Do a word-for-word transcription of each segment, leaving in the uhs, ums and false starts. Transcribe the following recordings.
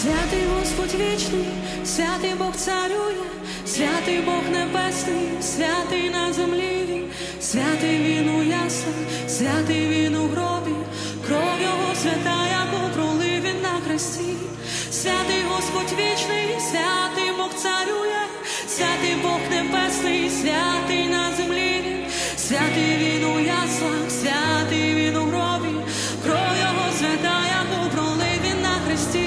Святий Господь вічний, святий Бог царює, святий Бог небесний, святий на землі він, святий він у яслах, святий він у гробі, кров його свята, яку пролив він на хресті. Святий Господь вічний, святий Бог царює, святий Бог небесний, святий на землі він, святий він у яслах, святий він у гробі, кров його свята, яку пролив він на хресті.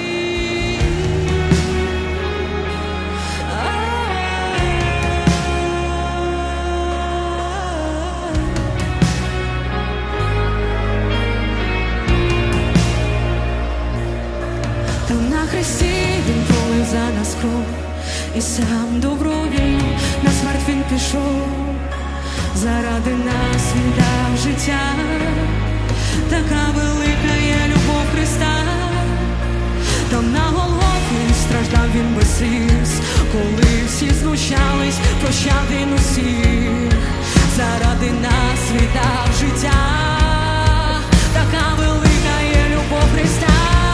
Там на хресті він пролив за нас кров, і сам добровільно на смерть він пішов. Заради нас він дав життя, така велика є любов Христа. Там на Голгофі страждав він без сліз, коли всі знущались, прощав він усіх. Заради нас віддав життя, така велика є любов Христа.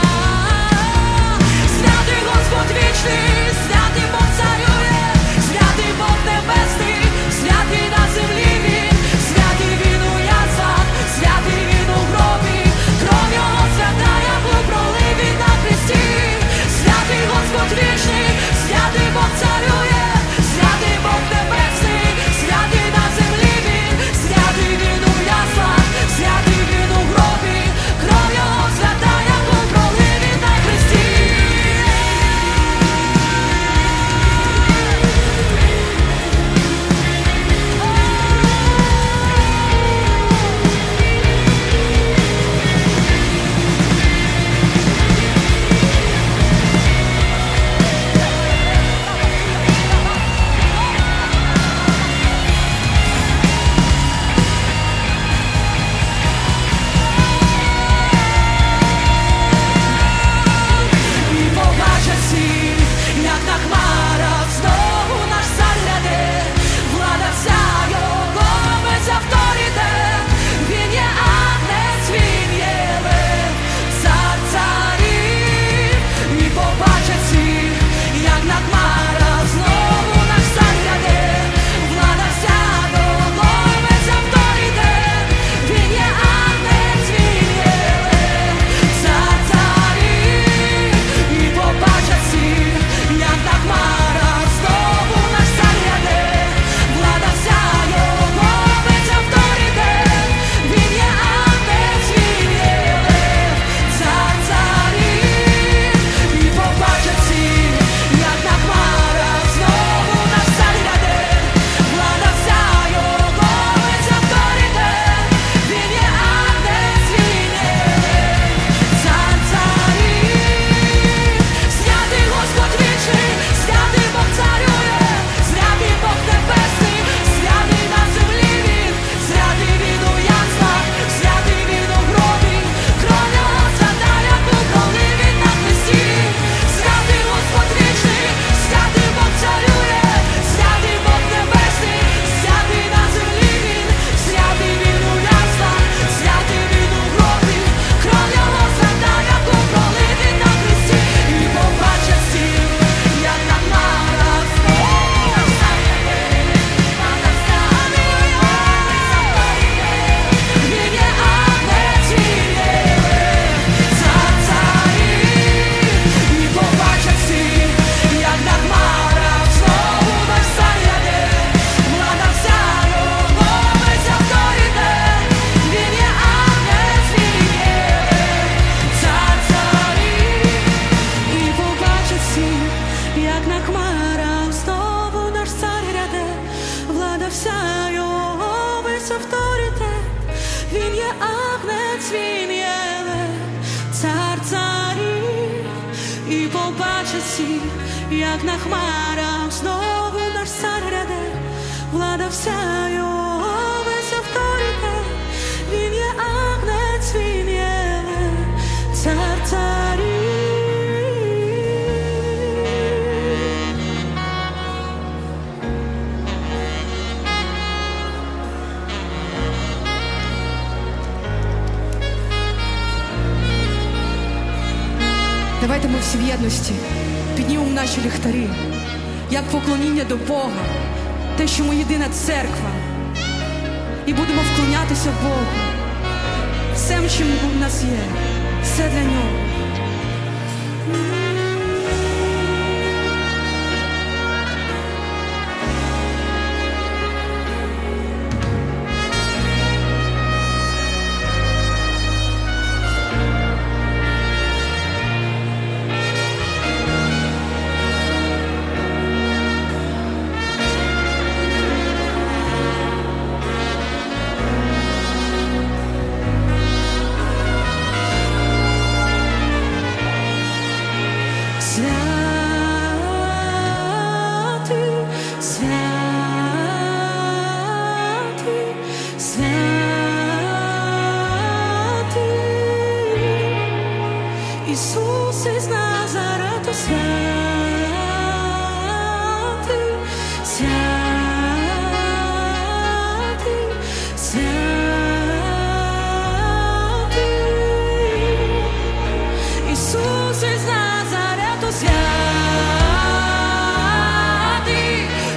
Святий Господь вічний, святий Бог царює, святий Бог небесний, святий на землі він, святий він у яслах, святий він у гробі, кров його свята, яку пролив він на хресті. Святий Господь вічний, святий Бог царює, святий Бог небесний, святий на землі він, святий він у яслах, святий він у гробі, кров його свята, яку пролив він на хресті. Як на хмарах знову наш цар ряде, влада вся його, весь авторитет. Він є агнець, він є цар царів. Давайте ми всі в єдності піднімемо наші ліхтарі, як поклоніння до Бога, те, що ми єдина церква, і будемо вклонятися Богу. Всем, чим у нас є, все для Нього. Ісус із Назарету, святий, святий, святий. Ісус із Назарету, святий,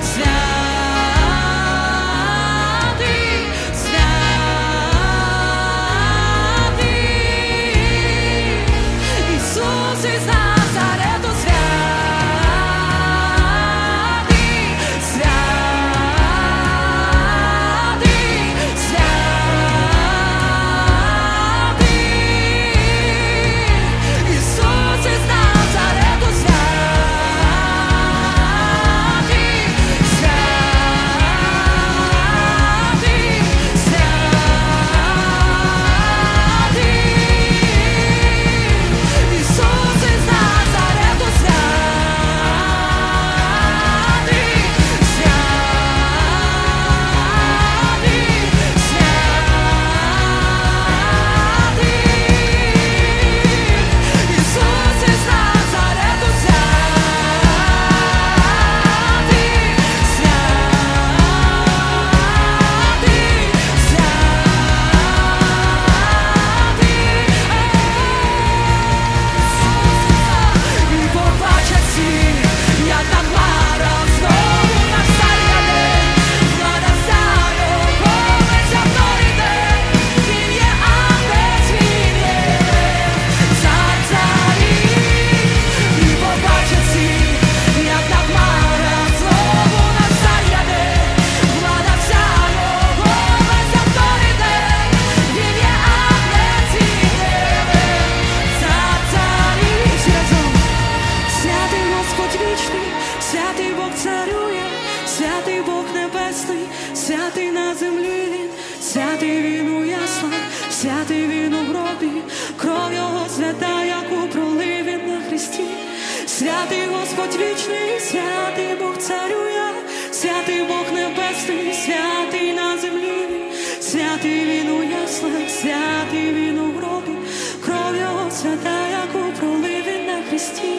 святий, святий. Ісус із Назарету, святий, святий, святий. Ісус із Назарету, святий, святий, святий. Ісус із Назарету, святий, святий Бог царює, святий Бог небесний, святий на землі Він, святий Він у яслах, святий Він у гробі, кров Його свята, яку пролив Він на хресті. Святий Господь вічний, святий Бог царює, святий Бог небесний, святий на землі Він, святий Він у яслах, святий Він у гробі, кров Його свята, яку пролив Він на хресті.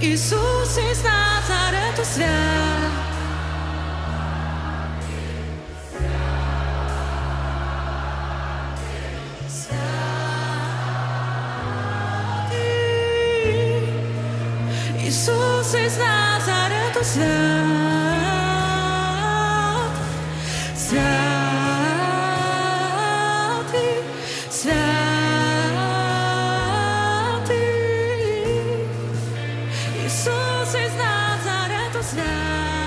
Ісус із Назарету свят. Ісус із Назарету свят, святий, святий. Ісус із Назарету свят.